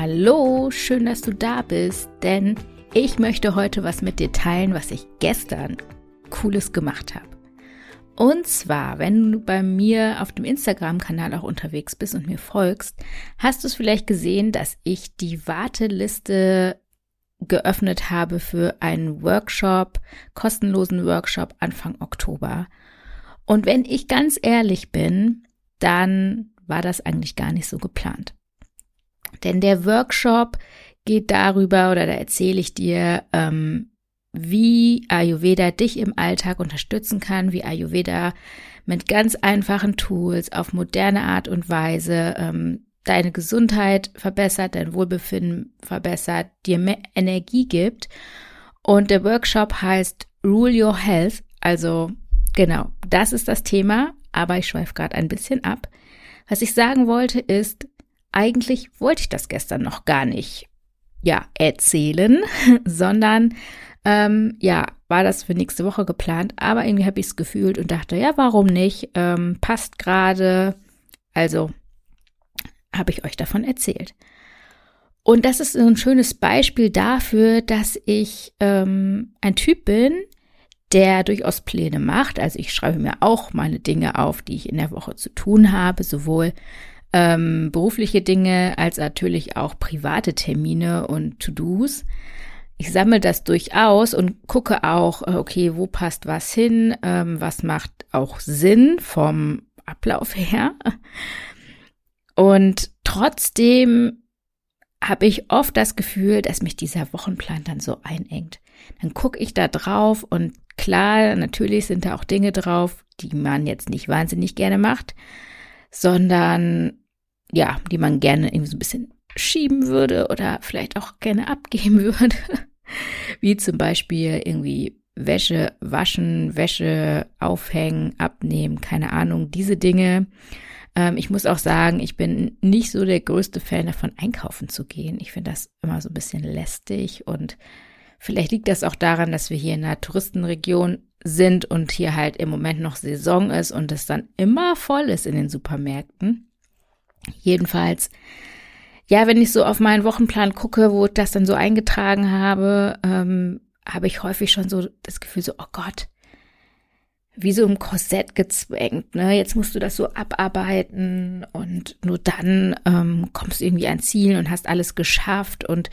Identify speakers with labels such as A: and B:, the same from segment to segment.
A: Hallo, schön, dass du da bist, denn ich möchte heute was mit dir teilen, was ich gestern Cooles gemacht habe. Und zwar, wenn du bei mir auf dem Instagram-Kanal auch unterwegs bist und mir folgst, hast du es vielleicht gesehen, dass ich die Warteliste geöffnet habe für einen Workshop, kostenlosen Workshop Anfang Oktober. Und wenn ich ganz ehrlich bin, dann war das eigentlich gar nicht so geplant. Denn der Workshop geht darüber, oder da erzähle ich dir, wie Ayurveda dich im Alltag unterstützen kann, wie Ayurveda mit ganz einfachen Tools auf moderne Art und Weise deine Gesundheit verbessert, dein Wohlbefinden verbessert, dir mehr Energie gibt. Und der Workshop heißt Rule Your Health. Also genau, das ist das Thema, aber ich schweife gerade ein bisschen ab. Was ich sagen wollte ist, eigentlich wollte ich das gestern noch gar nicht erzählen, sondern war das für nächste Woche geplant, aber irgendwie habe ich es gefühlt und dachte, ja, warum nicht, passt gerade, also habe ich euch davon erzählt. Und das ist so ein schönes Beispiel dafür, dass ich ein Typ bin, der durchaus Pläne macht. Also ich schreibe mir auch meine Dinge auf, die ich in der Woche zu tun habe, sowohl berufliche Dinge als natürlich auch private Termine und To-Dos. Ich sammle das durchaus und gucke auch, okay, wo passt was hin, was macht auch Sinn vom Ablauf her. Und trotzdem habe ich oft das Gefühl, dass mich dieser Wochenplan dann so einengt. Dann gucke ich da drauf und klar, natürlich sind da auch Dinge drauf, die man jetzt nicht wahnsinnig gerne macht, sondern die man gerne irgendwie so ein bisschen schieben würde oder vielleicht auch gerne abgeben würde. Wie zum Beispiel irgendwie Wäsche waschen, Wäsche aufhängen, abnehmen, keine Ahnung, diese Dinge. Ich muss auch sagen, ich bin nicht so der größte Fan davon, einkaufen zu gehen. Ich finde das immer so ein bisschen lästig und vielleicht liegt das auch daran, dass wir hier in einer Touristenregion sind und hier halt im Moment noch Saison ist und es dann immer voll ist in den Supermärkten. Jedenfalls, wenn ich so auf meinen Wochenplan gucke, wo ich das dann so eingetragen habe, habe ich häufig schon so das Gefühl so, oh Gott, wie so im Korsett gezwängt, ne? Jetzt musst du das so abarbeiten und nur dann kommst du irgendwie ans Ziel und hast alles geschafft und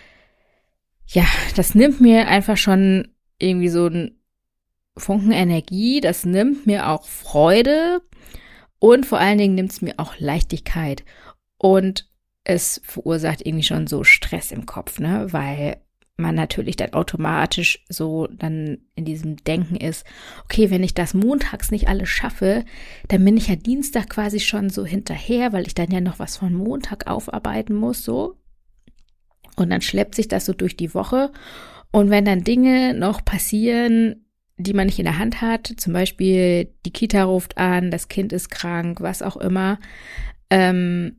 A: das nimmt mir einfach schon irgendwie so einen Funken Energie, das nimmt mir auch Freude und vor allen Dingen nimmt es mir auch Leichtigkeit und es verursacht irgendwie schon so Stress im Kopf, ne, weil man natürlich dann automatisch so dann in diesem Denken ist, okay, wenn ich das montags nicht alles schaffe, dann bin ich ja Dienstag quasi schon so hinterher, weil ich dann ja noch was von Montag aufarbeiten muss, so. Und dann schleppt sich das so durch die Woche. Und wenn dann Dinge noch passieren, die man nicht in der Hand hat, zum Beispiel die Kita ruft an, das Kind ist krank, was auch immer, dann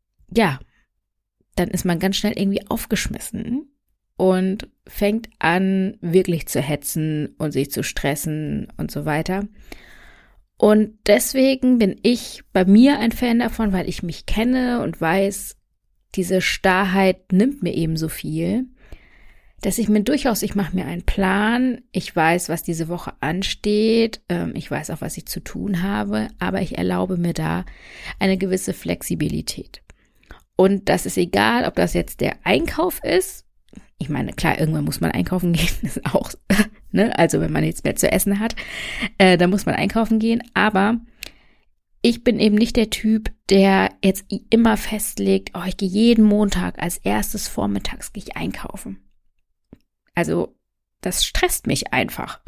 A: ist man ganz schnell irgendwie aufgeschmissen und fängt an, wirklich zu hetzen und sich zu stressen und so weiter. Und deswegen bin ich bei mir ein Fan davon, weil ich mich kenne und weiß, diese Starrheit nimmt mir eben so viel, dass ich mache mir einen Plan, ich weiß, was diese Woche ansteht, ich weiß auch, was ich zu tun habe, aber ich erlaube mir da eine gewisse Flexibilität. Und das ist egal, ob das jetzt der Einkauf ist. Ich meine, klar, irgendwann muss man einkaufen gehen, das ist auch, ne? Also wenn man jetzt mehr zu essen hat, dann muss man einkaufen gehen, aber ich bin eben nicht der Typ, der jetzt immer festlegt, ich gehe jeden Montag als erstes vormittags gehe ich einkaufen. Also das stresst mich einfach,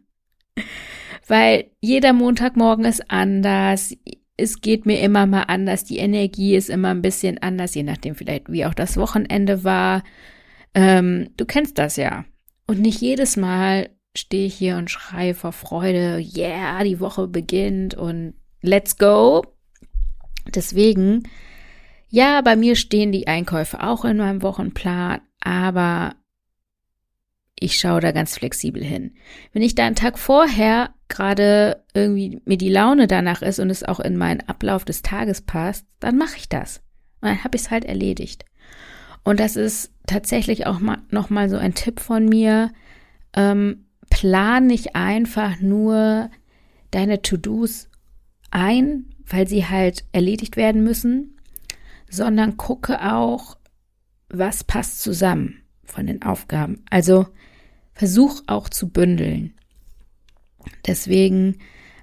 A: weil jeder Montagmorgen ist anders, es geht mir immer mal anders, die Energie ist immer ein bisschen anders, je nachdem vielleicht wie auch das Wochenende war. Du kennst das ja. Und nicht jedes Mal stehe ich hier und schreie vor Freude, yeah, die Woche beginnt und let's go. Deswegen, bei mir stehen die Einkäufe auch in meinem Wochenplan, aber ich schaue da ganz flexibel hin. Wenn ich da einen Tag vorher gerade irgendwie mir die Laune danach ist und es auch in meinen Ablauf des Tages passt, dann mache ich das. Und dann habe ich es halt erledigt. Und das ist tatsächlich auch nochmal so ein Tipp von mir. Plan nicht einfach nur deine To-Dos ein, weil sie halt erledigt werden müssen, sondern gucke auch, was passt zusammen von den Aufgaben. Also versuch auch zu bündeln. Deswegen,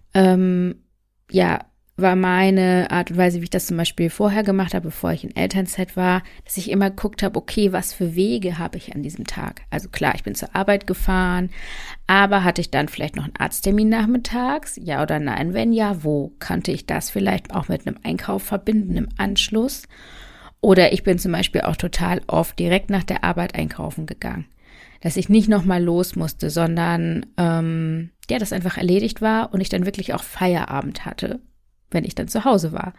A: war meine Art und Weise, wie ich das zum Beispiel vorher gemacht habe, bevor ich in Elternzeit war, dass ich immer geguckt habe, okay, was für Wege habe ich an diesem Tag? Also klar, ich bin zur Arbeit gefahren, aber hatte ich dann vielleicht noch einen Arzttermin nachmittags? Ja oder nein? Wenn ja, wo? Kannte ich das vielleicht auch mit einem Einkauf verbinden im Anschluss? Oder ich bin zum Beispiel auch total oft direkt nach der Arbeit einkaufen gegangen. Dass ich nicht nochmal los musste, sondern das einfach erledigt war und ich dann wirklich auch Feierabend hatte, wenn ich dann zu Hause war.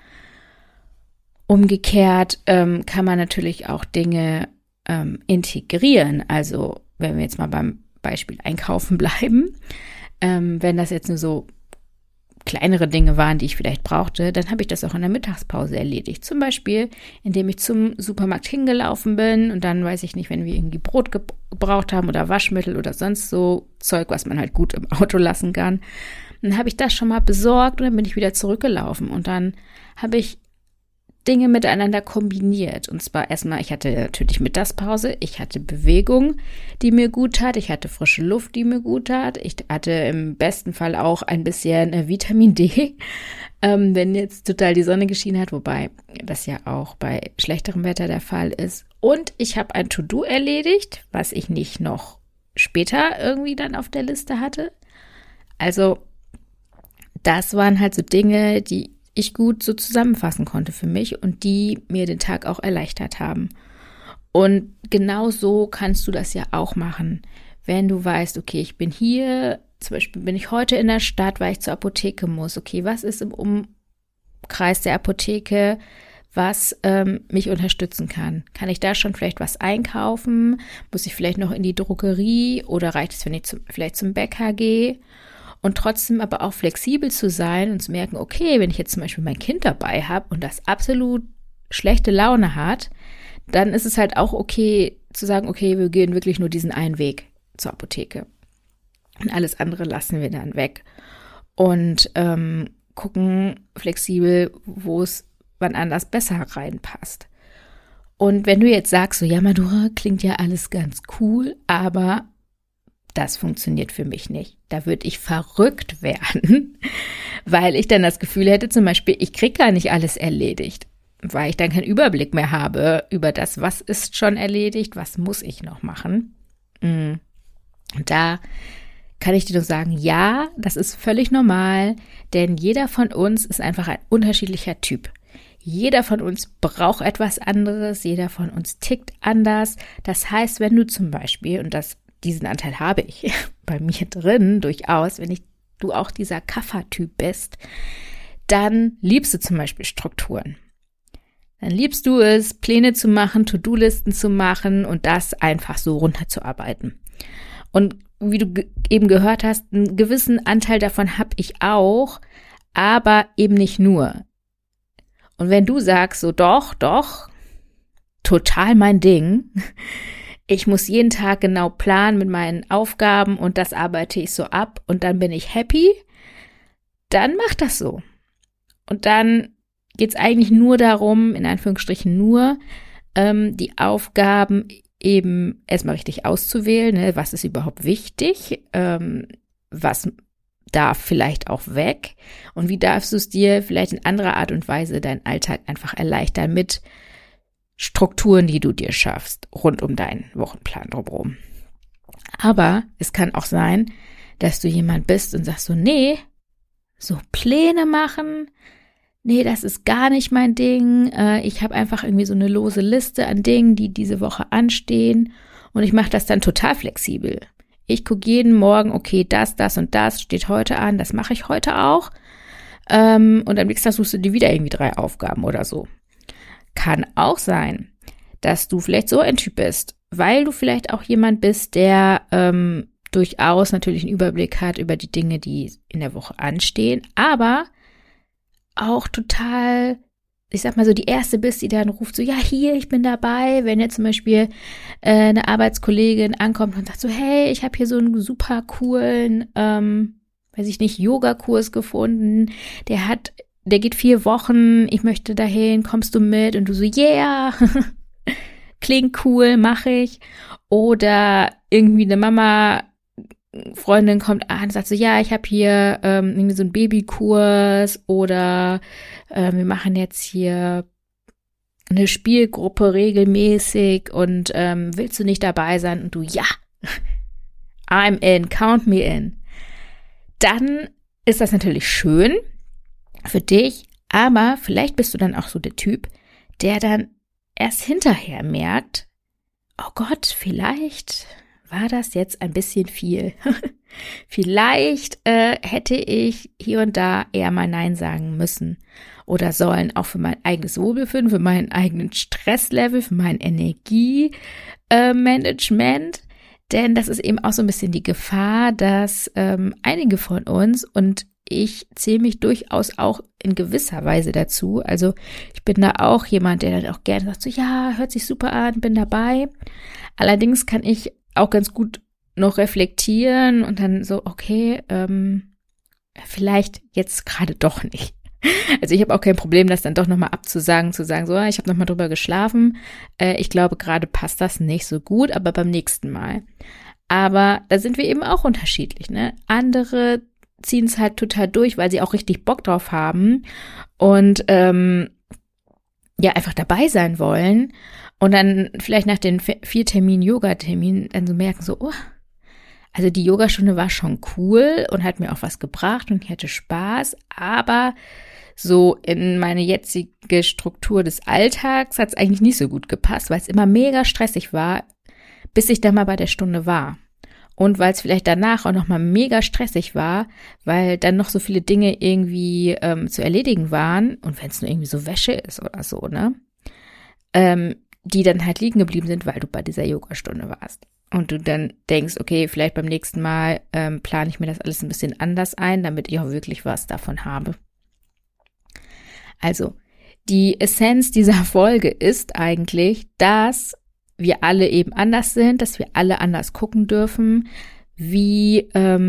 A: Umgekehrt kann man natürlich auch Dinge integrieren. Also wenn wir jetzt mal beim Beispiel Einkaufen bleiben, wenn das jetzt nur so kleinere Dinge waren, die ich vielleicht brauchte, dann habe ich das auch in der Mittagspause erledigt. Zum Beispiel, indem ich zum Supermarkt hingelaufen bin und dann, weiß ich nicht, wenn wir irgendwie Brot gebraucht haben oder Waschmittel oder sonst so Zeug, was man halt gut im Auto lassen kann, dann habe ich das schon mal besorgt und dann bin ich wieder zurückgelaufen und dann habe ich Dinge miteinander kombiniert. Und zwar erstmal, ich hatte natürlich Mittagspause, ich hatte Bewegung, die mir gut tat, ich hatte frische Luft, die mir gut tat, ich hatte im besten Fall auch ein bisschen Vitamin D, wenn jetzt total die Sonne geschienen hat, wobei das ja auch bei schlechterem Wetter der Fall ist. Und ich habe ein To-Do erledigt, was ich nicht noch später irgendwie dann auf der Liste hatte. Also das waren halt so Dinge, die ich gut so zusammenfassen konnte für mich und die mir den Tag auch erleichtert haben. Und genau so kannst du das ja auch machen, wenn du weißt, okay, ich bin hier, zum Beispiel bin ich heute in der Stadt, weil ich zur Apotheke muss. Okay, was ist im Umkreis der Apotheke, was mich unterstützen kann? Kann ich da schon vielleicht was einkaufen? Muss ich vielleicht noch in die Drogerie oder reicht es, wenn ich vielleicht zum Bäcker gehe? Und trotzdem aber auch flexibel zu sein und zu merken, okay, wenn ich jetzt zum Beispiel mein Kind dabei habe und das absolut schlechte Laune hat, dann ist es halt auch okay zu sagen, okay, wir gehen wirklich nur diesen einen Weg zur Apotheke. Und alles andere lassen wir dann weg. Und gucken flexibel, wo es wann anders besser reinpasst. Und wenn du jetzt sagst, so, ja, Madura, klingt ja alles ganz cool, aber das funktioniert für mich nicht. Da würde ich verrückt werden, weil ich dann das Gefühl hätte, zum Beispiel, ich kriege gar nicht alles erledigt, weil ich dann keinen Überblick mehr habe über das, was ist schon erledigt, was muss ich noch machen. Und da kann ich dir nur sagen, ja, das ist völlig normal, denn jeder von uns ist einfach ein unterschiedlicher Typ. Jeder von uns braucht etwas anderes, jeder von uns tickt anders. Das heißt, wenn du zum Beispiel, und diesen Anteil habe ich bei mir drin durchaus, wenn du auch dieser Kaffertyp bist, dann liebst du zum Beispiel Strukturen. Dann liebst du es, Pläne zu machen, To-Do-Listen zu machen und das einfach so runterzuarbeiten. Und wie du eben gehört hast, einen gewissen Anteil davon habe ich auch, aber eben nicht nur. Und wenn du sagst, so doch, total mein Ding, ich muss jeden Tag genau planen mit meinen Aufgaben und das arbeite ich so ab und dann bin ich happy, dann mach das so. Und dann geht es eigentlich nur darum, in Anführungsstrichen nur, die Aufgaben eben erstmal richtig auszuwählen, ne? Was ist überhaupt wichtig, was darf vielleicht auch weg und wie darfst du es dir vielleicht in anderer Art und Weise deinen Alltag einfach erleichtern mit Strukturen, die du dir schaffst, rund um deinen Wochenplan drumherum. Aber es kann auch sein, dass du jemand bist und sagst so, nee, so Pläne machen, nee, das ist gar nicht mein Ding. Ich habe einfach irgendwie so eine lose Liste an Dingen, die diese Woche anstehen und ich mache das dann total flexibel. Ich gucke jeden Morgen, okay, das und das steht heute an, das mache ich heute auch. Und am nächsten Tag suchst du dir wieder irgendwie 3 Aufgaben oder so. Kann auch sein, dass du vielleicht so ein Typ bist, weil du vielleicht auch jemand bist, der durchaus natürlich einen Überblick hat über die Dinge, die in der Woche anstehen, aber auch total ich sag mal so, die Erste bist, die dann ruft so, ja, hier, ich bin dabei. Wenn jetzt zum Beispiel eine Arbeitskollegin ankommt und sagt so, hey, ich habe hier so einen super coolen, weiß ich nicht, Yogakurs gefunden. Der geht 4 Wochen, ich möchte dahin, kommst du mit? Und du so, yeah, klingt cool, mache ich. Oder irgendwie eine Mama-Freundin kommt an und sagt so, ja, ich habe hier irgendwie so einen Babykurs oder wir machen jetzt hier eine Spielgruppe regelmäßig und willst du nicht dabei sein? Und du, ja, I'm in, count me in. Dann ist das natürlich schön für dich, aber vielleicht bist du dann auch so der Typ, der dann erst hinterher merkt, oh Gott, vielleicht war das jetzt ein bisschen viel. Vielleicht hätte ich hier und da eher mal Nein sagen müssen oder sollen, auch für mein eigenes Wohlbefinden, für meinen eigenen Stresslevel, für mein Energiemanagement. Denn das ist eben auch so ein bisschen die Gefahr, dass einige von uns, und ich zähle mich durchaus auch in gewisser Weise dazu, also ich bin da auch jemand, der dann auch gerne sagt, so ja, hört sich super an, bin dabei. Allerdings kann ich auch ganz gut noch reflektieren und dann so, okay, vielleicht jetzt gerade doch nicht. Also ich habe auch kein Problem, das dann doch nochmal abzusagen, zu sagen, so, ich habe nochmal drüber geschlafen, ich glaube, gerade passt das nicht so gut, aber beim nächsten Mal. Aber da sind wir eben auch unterschiedlich, ne? Andere ziehen es halt total durch, weil sie auch richtig Bock drauf haben und ja, einfach dabei sein wollen und dann vielleicht nach den 4 Terminen, Yoga-Terminen, dann so merken so, oh, also die Yogastunde war schon cool und hat mir auch was gebracht und ich hatte Spaß, aber so in meine jetzige Struktur des Alltags hat es eigentlich nicht so gut gepasst, weil es immer mega stressig war, bis ich dann mal bei der Stunde war. Und weil es vielleicht danach auch nochmal mega stressig war, weil dann noch so viele Dinge irgendwie zu erledigen waren, und wenn es nur irgendwie so Wäsche ist oder so, ne, die dann halt liegen geblieben sind, weil du bei dieser Yogastunde warst. Und du dann denkst, okay, vielleicht beim nächsten Mal plane ich mir das alles ein bisschen anders ein, damit ich auch wirklich was davon habe. Also, die Essenz dieser Folge ist eigentlich, dass wir alle eben anders sind, dass wir alle anders gucken dürfen. Wie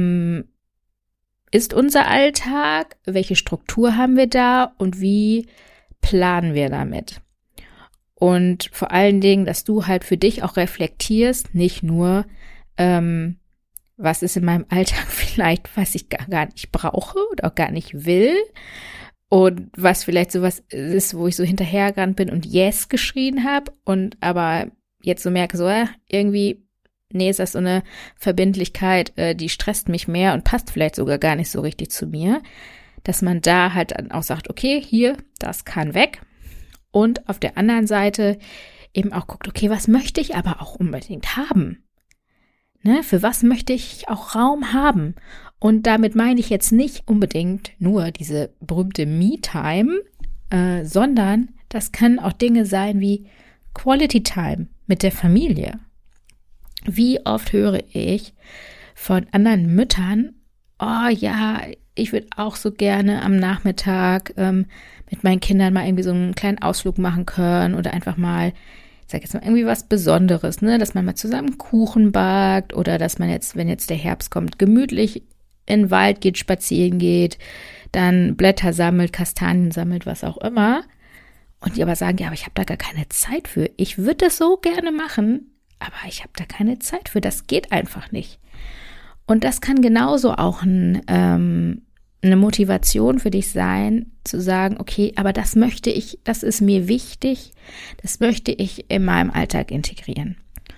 A: ist unser Alltag? Welche Struktur haben wir da? Und wie planen wir damit? Und vor allen Dingen, dass du halt für dich auch reflektierst, nicht nur, was ist in meinem Alltag vielleicht, was ich gar nicht brauche oder auch gar nicht will. Und was vielleicht sowas ist, wo ich so hinterhergerannt bin und Yes geschrien habe und aber jetzt so merke, so irgendwie, nee, ist das so eine Verbindlichkeit, die stresst mich mehr und passt vielleicht sogar gar nicht so richtig zu mir, dass man da halt dann auch sagt, okay, hier, das kann weg. Und auf der anderen Seite eben auch guckt, okay, was möchte ich aber auch unbedingt haben? Ne, für was möchte ich auch Raum haben? Und damit meine ich jetzt nicht unbedingt nur diese berühmte Me-Time, sondern das können auch Dinge sein wie Quality Time mit der Familie. Wie oft höre ich von anderen Müttern, oh ja, ich würde auch so gerne am Nachmittag mit meinen Kindern mal irgendwie so einen kleinen Ausflug machen können oder einfach mal, ich sag jetzt mal, irgendwie was Besonderes, ne, dass man mal zusammen Kuchen backt oder dass man jetzt, wenn jetzt der Herbst kommt, gemütlich in den Wald geht, spazieren geht, dann Blätter sammelt, Kastanien sammelt, was auch immer. Und die aber sagen, ja, aber ich habe da gar keine Zeit für. Ich würde das so gerne machen, aber ich habe da keine Zeit für. Das geht einfach nicht. Und das kann genauso auch eine Motivation für dich sein, zu sagen, okay, aber das möchte ich, das ist mir wichtig, das möchte ich in meinem Alltag integrieren.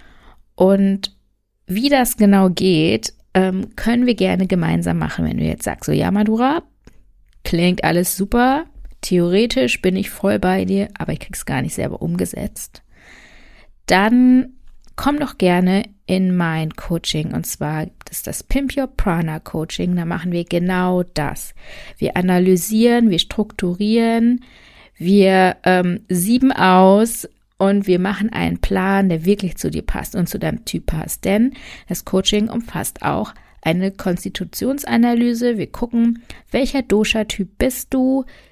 A: Und wie das genau geht, können wir gerne gemeinsam machen, wenn du jetzt sagst, so ja, Madhura, klingt alles super, theoretisch bin ich voll bei dir, aber ich krieg's gar nicht selber umgesetzt. Dann komm doch gerne in mein Coaching, und zwar das ist das Pimp Your Prana Coaching. Da machen wir genau das. Wir analysieren, wir strukturieren, wir sieben aus und wir machen einen Plan, der wirklich zu dir passt und zu deinem Typ passt. Denn das Coaching umfasst auch eine Konstitutionsanalyse. Wir gucken, welcher Dosha-Typ bist du,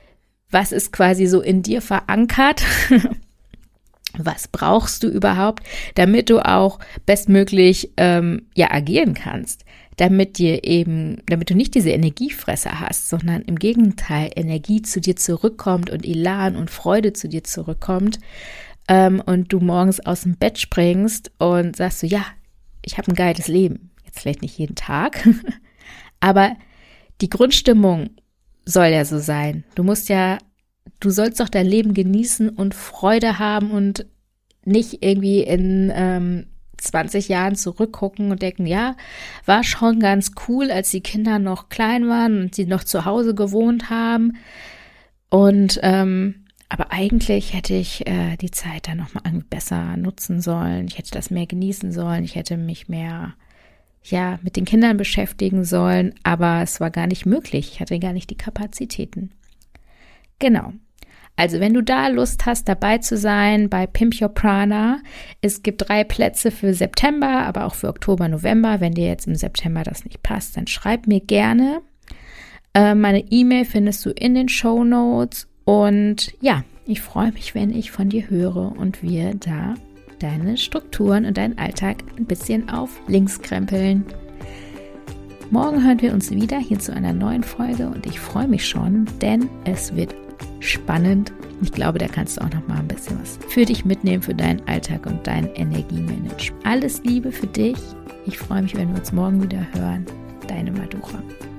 A: Was ist quasi so in dir verankert? Was brauchst du überhaupt, damit du auch bestmöglich agieren kannst? Damit du nicht diese Energiefresser hast, sondern im Gegenteil Energie zu dir zurückkommt und Elan und Freude zu dir zurückkommt und du morgens aus dem Bett springst und sagst so, ja, ich habe ein geiles Leben. Jetzt vielleicht nicht jeden Tag, aber die Grundstimmung soll ja so sein. Du sollst doch dein Leben genießen und Freude haben und nicht irgendwie in 20 Jahren zurückgucken und denken, ja, war schon ganz cool, als die Kinder noch klein waren und sie noch zu Hause gewohnt haben. Und aber eigentlich hätte ich die Zeit dann nochmal besser nutzen sollen. Ich hätte das mehr genießen sollen. Ich hätte mich mehr mit den Kindern beschäftigen sollen. Aber es war gar nicht möglich. Ich hatte gar nicht die Kapazitäten. Genau. Also wenn du da Lust hast, dabei zu sein bei Pimp Your Prana, es gibt 3 Plätze für September, aber auch für Oktober, November. Wenn dir jetzt im September das nicht passt, dann schreib mir gerne. Meine E-Mail findest du in den Shownotes. Und ja, ich freue mich, wenn ich von dir höre und wir da deine Strukturen und deinen Alltag ein bisschen auf links krempeln. Morgen hören wir uns wieder hier zu einer neuen Folge und ich freue mich schon, denn es wird spannend. Ich glaube, da kannst du auch noch mal ein bisschen was für dich mitnehmen, für deinen Alltag und dein Energiemanagement. Alles Liebe für dich. Ich freue mich, wenn wir uns morgen wieder hören. Deine Madura.